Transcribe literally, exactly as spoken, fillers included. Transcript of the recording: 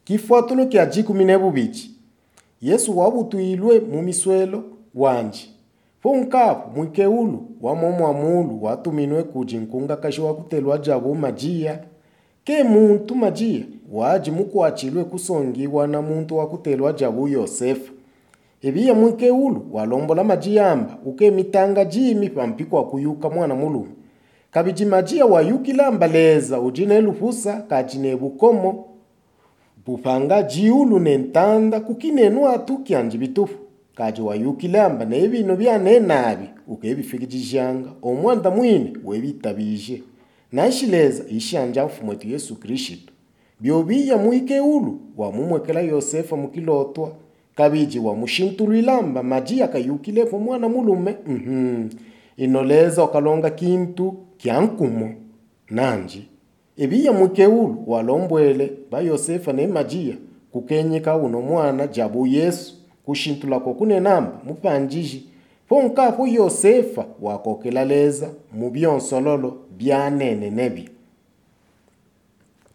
Kifuatulo kya jikumi nebubiji. Yesu wabutuilwe mumiswelo wanji. Fonkapu mwikeulu wa momo amulu watuminwe kujinkunga kashi wakutelwa jabu majia. Ke muntu majia waji mukuachilwe kusongiwa na muntu wakutelwa jabu Yosefu. Ebiya mwikeulu walombola majiyamba uke mitanga jimi pampikwa kuyuka mwana mulume. Kabiji majia wayukilamba leza ujine lufusa kajine bukomo. Bupanga jiulu nentanda kukinenu atu kianji bitufu. Kaji wayukilamba na ebino byane nabi ukebifikijijanga omwanda mwine webitabije. Naishileza ishanja mfumwetu Yesu Kristo. Biobiya mwike ulu wa mumwekela Yosefa mukilotwa. Kabiji wa mushintulilamba majia kayukilepo mwana mulume. Mhm. Inoleza okalonga kintu kiankumo. Nanji. Ebiya mwikeulu walombwele ba Yosefa ne majia kukenyeka uno mwana jabu Yesu kushintula kokune namba mupanjiji. Fonkapo Yosefa wakokela leza mubyonsololo byanene nebi.